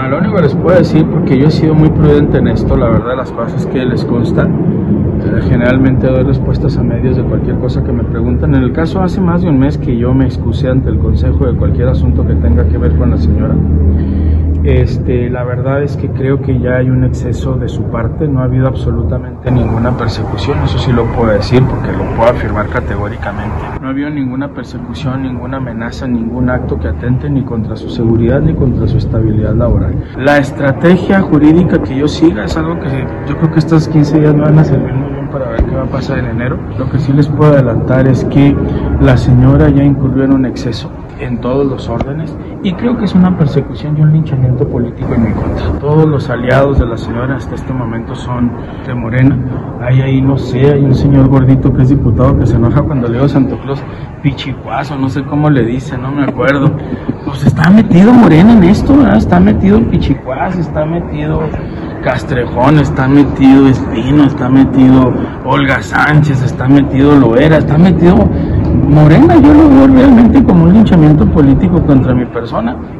Mira, lo único que les puedo decir, porque yo he sido muy prudente en esto, la verdad, las cosas que les consta, generalmente doy respuestas a medios de cualquier cosa que me preguntan. En el caso, hace más de un mes que yo me excusé ante el consejo de cualquier asunto que tenga que ver con la señora. La verdad es que creo que ya hay un exceso de su parte, no ha habido absolutamente ninguna persecución, eso sí lo puedo decir porque lo puedo afirmar categóricamente. No ha habido ninguna persecución, ninguna amenaza, ningún acto que atente ni contra su seguridad ni contra su estabilidad laboral. La estrategia jurídica que yo siga es algo que yo creo que estos 15 días me van a servir muy bien para ver qué va a pasar en enero. Lo que sí les puedo adelantar es que la señora ya incurrió en un exceso en todos los órdenes y creo que es una persecución y un linchamiento político en mi contra. Todos los aliados de la señora hasta este momento son de Morena. Hay ahí, no sé, hay un señor gordito que es diputado que se enoja cuando le digo Santo Claus, pichicuazo, no sé cómo le dice, no me acuerdo. Pues está metido Morena en esto, ¿verdad? Está metido Pichicuaz, está metido Castrejón, está metido Espino, está metido Olga Sánchez, está metido Loera, está metido Morena. Yo lo veo realmente como un linchamiento político contra mi persona.